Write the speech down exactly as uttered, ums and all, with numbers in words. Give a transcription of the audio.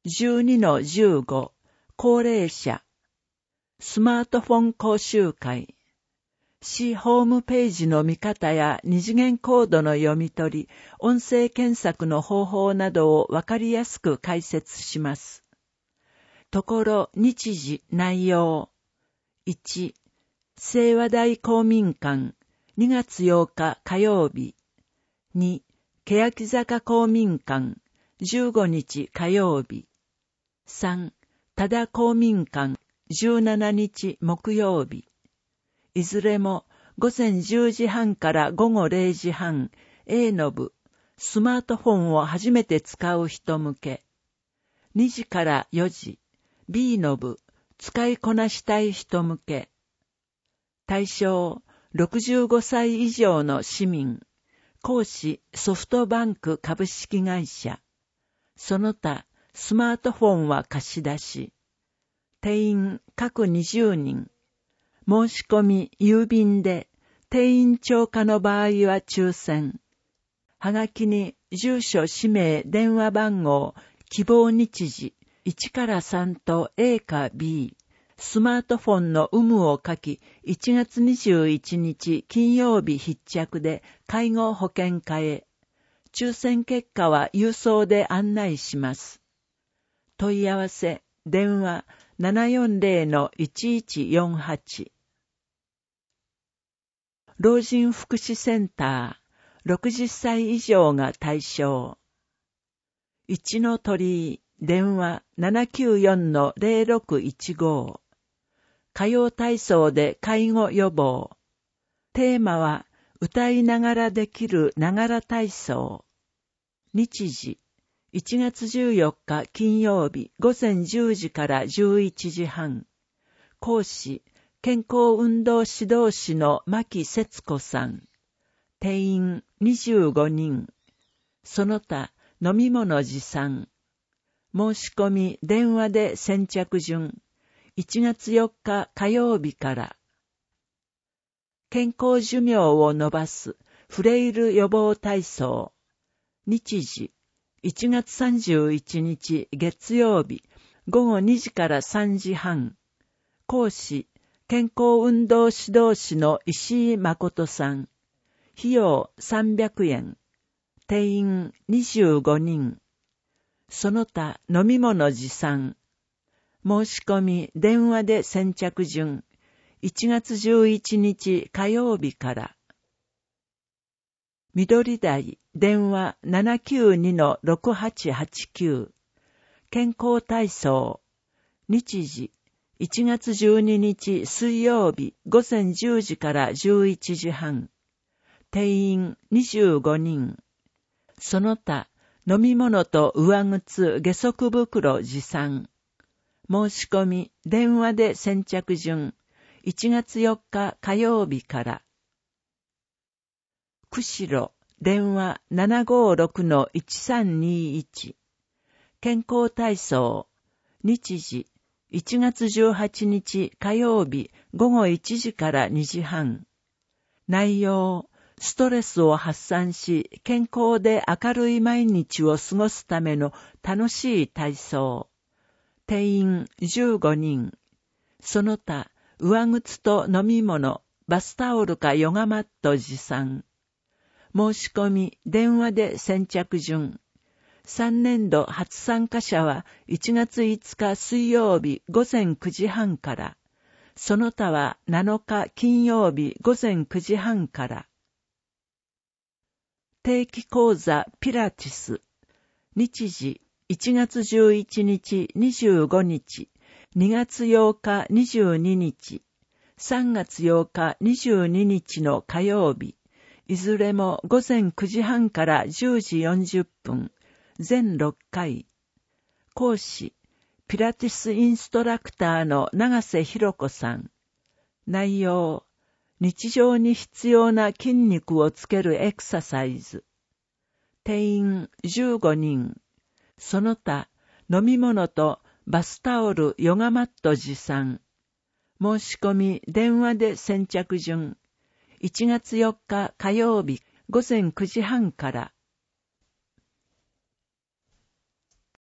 じゅうにのじゅうご、高齢者。スマートフォン講習会。市ホームページの見方や二次元コードの読み取り、音声検索の方法などをわかりやすく解説します。ところ、日時、内容。いち、清和台公民館、にがつようか火曜日。に、欅坂公民館、じゅうごにち火曜日。さん、多田公民館、じゅうしちにち木曜日。いずれも午前じゅうじはんから午後れいじはん、A の部、スマートフォンを初めて使う人向け。にじからよじ、B の部、使いこなしたい人向け。対象、ろくじゅうごさい以上の市民。講師、ソフトバンク株式会社。その他、スマートフォンは貸し出し。定員、各にじゅうにん。申し込み、郵便で、定員超過の場合は抽選。はがきに、住所、氏名、電話番号、希望日時、いちからさんと A か B、スマートフォンの有無を書き、いちがつにじゅういちにち金曜日必着で介護保険課へ。抽選結果は郵送で案内します。問い合わせ、電話 ななよんぜろのいちいちよんはち。老人福祉センター、ろくじゅっさい以上が対象。いちの鳥居、電話 ななきゅうよんのぜろろくいちご。歌謡体操で介護予防。テーマは、歌いながらできるながら体操。日時、いちがつじゅうよっか金曜日午前じゅうじからじゅういちじはん。講師、健康運動指導士の牧節子さん。定員にじゅうごにん。その他、飲み物持参。申し込み、電話で先着順。いちがつよっか火曜日から。健康寿命を伸ばすフレイル予防体操。日時、いちがつさんじゅういちにち月曜日ごごにじからさんじはん。講師、健康運動指導士の石井誠さん。費用さんびゃくえん。定員にじゅうごにん。その他飲み物持参。申し込み、電話で先着順。いちがつじゅういちにち火曜日から。緑台、電話 ななきゅうにのろくはちはちきゅう。健康体操。日時、いちがつじゅうににち水曜日午前じゅうじからじゅういちじはん。定員にじゅうごにん。その他、飲み物と上靴、下足袋持参。申し込み、電話で先着順。いちがつよっか火曜日から。釧路、電話 ななごろくのいちさんにいち。健康体操。日時、いちがつじゅうはちにち火曜日ごごいちじからにじはん。内容、ストレスを発散し、健康で明るい毎日を過ごすための楽しい体操。定員じゅうごにん。その他、上靴と飲み物、バスタオルかヨガマット持参。申し込み、電話で先着順。さんねんど初参加者はいちがついつか水曜日午前くじはんから。その他はなのか金曜日午前くじはんから。定期講座ピラティス。日時、いちがつじゅういちにちにじゅうごにち、にがつようかにじゅうににち、さんがつようかにじゅうににちの火曜日、いずれも午前くじはんからじゅうじよんじゅっぷん、全ろっかい。講師、ピラティスインストラクターの長瀬博子さん。内容、日常に必要な筋肉をつけるエクササイズ。定員じゅうごにん。その他、飲み物とバスタオル、ヨガマット持参。申し込み、電話で先着順。いちがつよっか火曜日午前くじはんから。